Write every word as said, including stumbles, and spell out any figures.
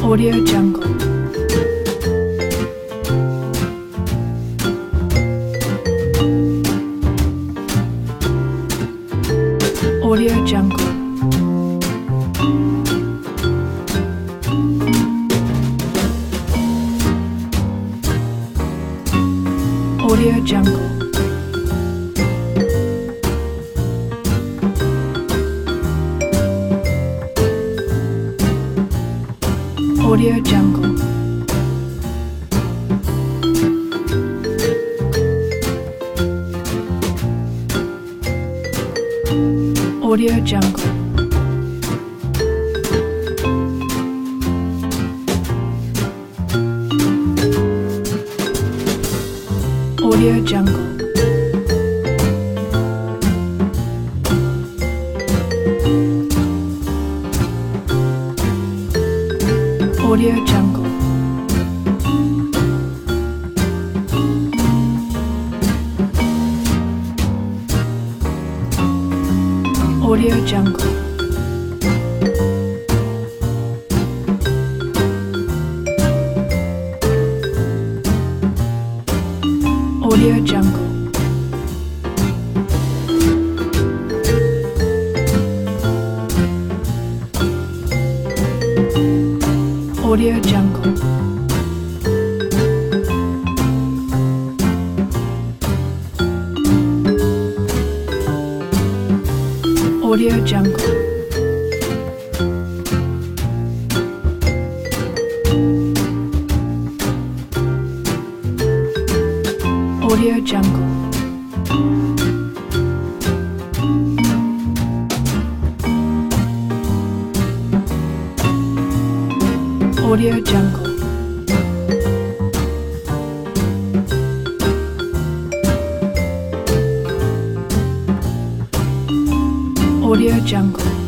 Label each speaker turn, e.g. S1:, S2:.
S1: Audio Jungle. Audio Jungle. Audio Jungle. Audio Jungle. Audio Jungle. Audio Jungle. Audio Jungle. Audio Jungle. Audio Jungle. Audio Jungle. Audio Jungle. Audio Jungle. Audio Jungle. Audio Jungle.